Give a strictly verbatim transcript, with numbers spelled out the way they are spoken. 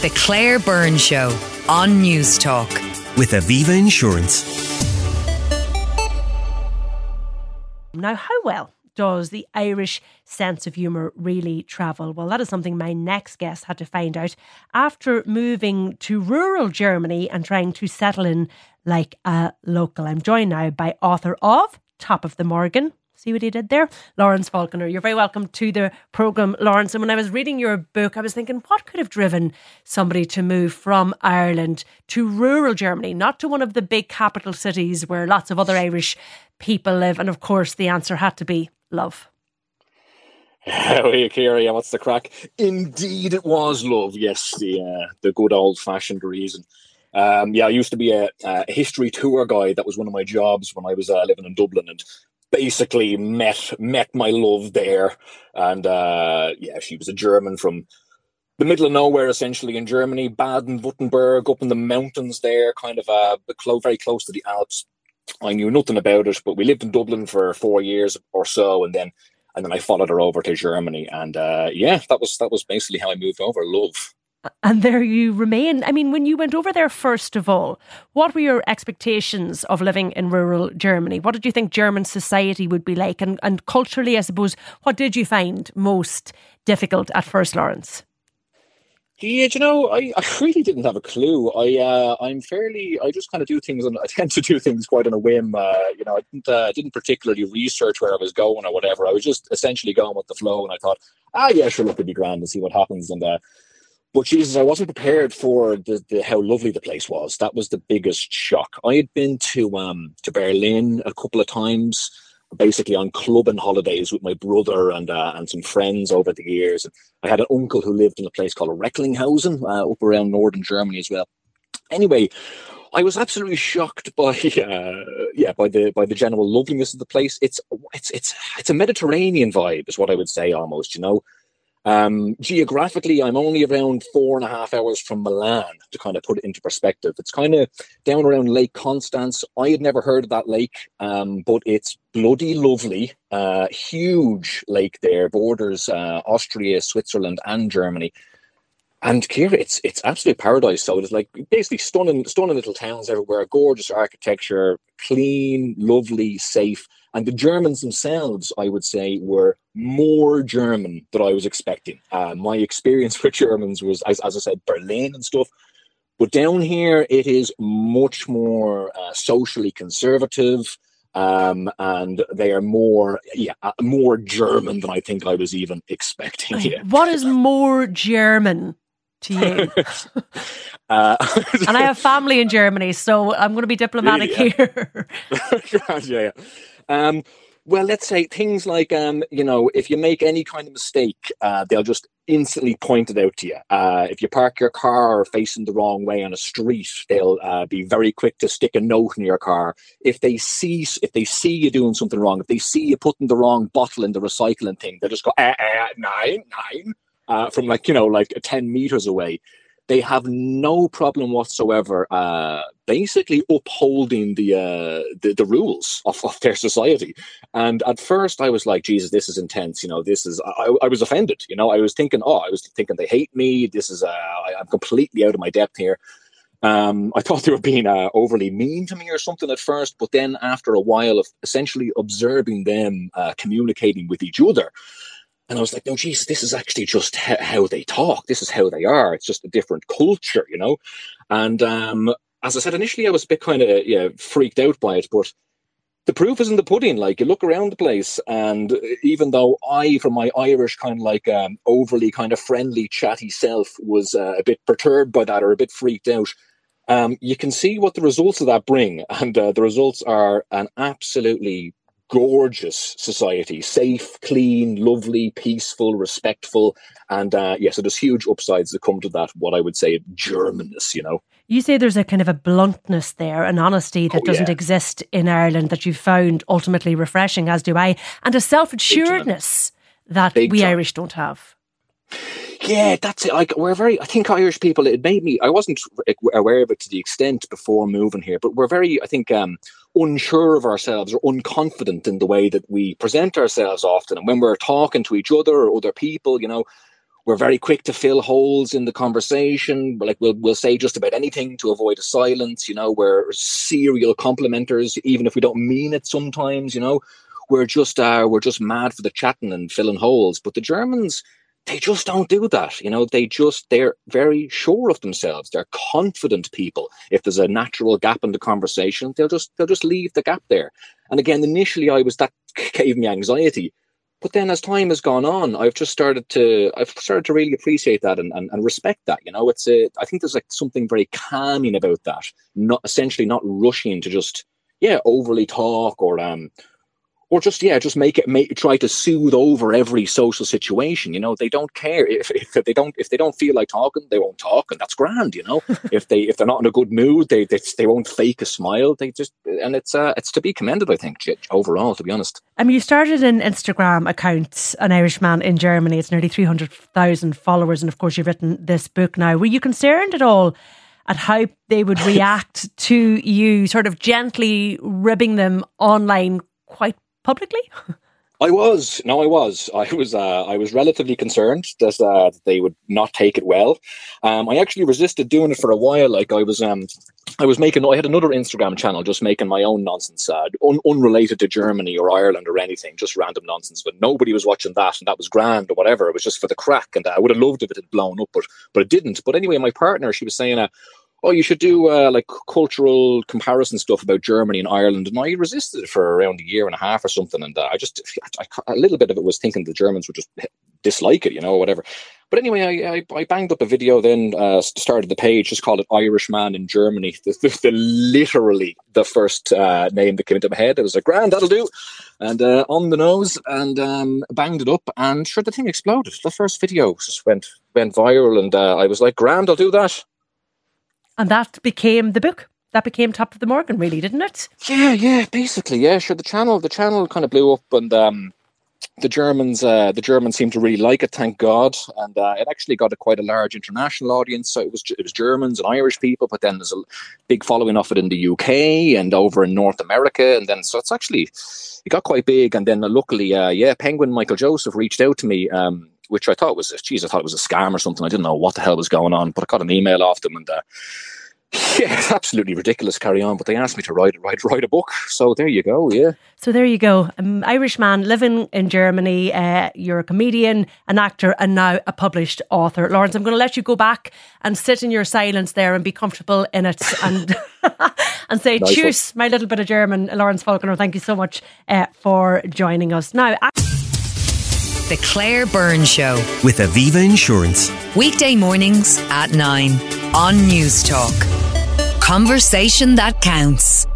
The Claire Byrne Show on News Talk. With Aviva Insurance. Now, how well does the Irish sense of humour really travel? Well, that is something my next guest had to find out after moving to rural Germany and trying to settle in like a local. I'm joined now by author of Top of the Morgan. See what he did there? Lawrence Falconer. You're very welcome to the programme, Lawrence. And when I was reading your book, I was thinking, what could have driven somebody to move from Ireland to rural Germany, not to one of the big capital cities where lots of other Irish people live? And of course, the answer had to be love. How are you, Ciara? What's the crack? Indeed, it was love. Yes, the uh, the good old-fashioned reason. Um, yeah, I used to be a, a history tour guide. That was one of my jobs when I was uh, living in Dublin, and basically met met my love there. And uh, yeah, she was a German from the middle of nowhere, essentially, in Germany, Baden-Württemberg, up in the mountains there, kind of uh, very close to the Alps. I knew nothing about it, but we lived in Dublin for four years or so, and then and then I followed her over to Germany, and uh, yeah, that was that was basically how I moved over. Love. And there you remain. I mean, when you went over there, first of all, what were your expectations of living in rural Germany? What did you think German society would be like? And, and culturally, I suppose, what did you find most difficult at first, Lawrence? Yeah, you know, I, I really didn't have a clue. I, uh, I'm fairly, I just kind of do things, and I tend to do things quite on a whim. Uh, you know, I didn't, uh, didn't particularly research where I was going or whatever. I was just essentially going with the flow, and I thought, ah, yeah, sure, look, it'd be grand and see what happens. And, uh, but Jesus, I wasn't prepared for the, the how lovely the place was. That was the biggest shock. I had been to um to Berlin a couple of times, basically on clubbing holidays with my brother and uh, and some friends over the years. I had an uncle who lived in a place called Recklinghausen, uh, up around northern Germany as well. Anyway, I was absolutely shocked by uh, yeah by the by the general loveliness of the place. It's it's it's it's a Mediterranean vibe, is what I would say almost. You know. Um, geographically, I'm only around four and a half hours from Milan, to kind of put it into perspective. It's kind of down around Lake Constance. I had never heard of that lake, um, but it's bloody lovely. Uh, huge lake there, borders uh, Austria, Switzerland, and Germany. And Ciara, it's it's absolute paradise. So it's like basically stunning, stunning little towns everywhere, gorgeous architecture, clean, lovely, safe. And the Germans themselves, I would say, were more German than I was expecting. Uh, my experience with Germans was, as, as I said, Berlin and stuff. But down here, it is much more uh, socially conservative. Um, and they are more, yeah, uh, more German than I think I was even expecting. Yeah. What is more German to you? uh, and I have family in Germany, so I'm going to be diplomatic yeah. here. yeah, yeah. Um, well, let's say things like, um, you know, if you make any kind of mistake, uh, they'll just instantly point it out to you. Uh, if you park your car facing the wrong way on a street, they'll uh, be very quick to stick a note in your car. If they see, if they see you doing something wrong, if they see you putting the wrong bottle in the recycling thing, they'll just go, uh, uh, nine, nine, uh, from like, you know, like ten meters away. They have no problem whatsoever, uh, basically upholding the, uh, the the rules of, of their society. And at first, I was like, "Jesus, this is intense." You know, this is. I, I was offended. You know, I was thinking, "Oh, I was thinking they hate me. This is. Uh, I, I'm completely out of my depth here." Um, I thought they were being uh, overly mean to me or something at first, but then after a while of essentially observing them uh, communicating with each other. And I was like, no, geez, this is actually just how, how they talk. This is how they are. It's just a different culture, you know? And um, as I said, initially I was a bit kind of yeah, freaked out by it, but the proof is in the pudding. Like, you look around the place, and even though I, from my Irish kind of like um, overly kind of friendly, chatty self, was uh, a bit perturbed by that or a bit freaked out, um, you can see what the results of that bring. And uh, the results are an absolutely gorgeous society, safe, clean, lovely, peaceful, respectful, and uh, yeah, so there's huge upsides that come to that, what I would say, Germanness, you know. You say there's a kind of a bluntness there, an honesty that oh, doesn't yeah. exist in Ireland that you found ultimately refreshing, as do I, and a self-assuredness that Big we time. Irish don't have. Yeah, that's it. Like, we're very, I think Irish people, it made me, I wasn't aware of it to the extent before moving here, but we're very, I think, um, unsure of ourselves or unconfident in the way that we present ourselves often. And when we're talking to each other or other people, you know, we're very quick to fill holes in the conversation. Like we'll we'll say just about anything to avoid a silence. You know, we're serial complimenters, even if we don't mean it. Sometimes, you know, we're just uh, we're just mad for the chatting and filling holes. But the Germans, they just don't do that. You know, they just they're very sure of themselves. They're confident people. If there's a natural gap in the conversation, they'll just they'll just leave the gap there. And again, initially, I was that gave me anxiety. But then as time has gone on, I've just started to I've started to really appreciate that and, and, and respect that. You know, it's a I think there's like something very calming about that. Not essentially not rushing to just yeah overly talk or um or just yeah just make it make try to soothe over every social situation. You know, they don't care if, if they don't if they don't feel like talking, they won't talk, and that's grand. You know, if they if they're not in a good mood, they they, they won't fake a smile. They just and it's uh, it's to be commended, I think, overall, to be honest. I mean, you started an Instagram account, An Irishman in Germany. It's nearly three hundred thousand followers, and of course, you've written this book now. Were you concerned at all at how they would react to you, sort of gently ribbing them online quite publicly? I was. No, I was. I was. Uh, I was relatively concerned that uh, they would not take it well. Um, I actually resisted doing it for a while. Like I was, um, I was making. I had another Instagram channel, just making my own nonsense, uh, un- unrelated to Germany or Ireland or anything, just random nonsense. But nobody was watching that, and that was grand or whatever. It was just for the crack, and I would have loved if it had blown up, but but it didn't. But anyway, my partner, she was saying, uh, oh, you should do uh, like cultural comparison stuff about Germany and Ireland. And I resisted it for around a year and a half or something. And uh, I just, I, a little bit of it was thinking the Germans would just dislike it, you know, or whatever. But anyway, I, I, I banged up a video then, uh, started the page, just called it Irishman in Germany. The, the, the literally the first uh, name that came into my head. It was like, grand, that'll do. And uh, on the nose, and um, banged it up. And sure, the thing exploded. The first video just went, went viral. And uh, I was like, grand, I'll do that. And that became the book. That became Top of the Morgan, really, didn't it? Yeah, yeah, basically, yeah. Sure, the channel, the channel kind of blew up, and um, the Germans, uh, the Germans seemed to really like it. Thank God, and uh, it actually got a quite a large international audience. So it was, it was Germans and Irish people, but then there's a big following of it in the U K and over in North America, and then so it's actually it got quite big. And then uh, luckily, uh, yeah, Penguin Michael Joseph reached out to me. Um, which I thought was, geez, I thought it was a scam or something. I didn't know what the hell was going on, but I got an email off them, and uh, yeah, it's absolutely ridiculous, carry on. But they asked me to write write write a book, so there you go. Yeah. So there you go, an Irishman living in Germany. Uh, you're a comedian, an actor, and now a published author. Lawrence, I'm going to let you go back and sit in your silence there and be comfortable in it, and and say, nice "Cheers, my little bit of German." Lawrence Falconer, thank you so much uh, for joining us now. The Claire Byrne Show with Aviva Insurance. Weekday mornings at nine on News Talk. Conversation that counts.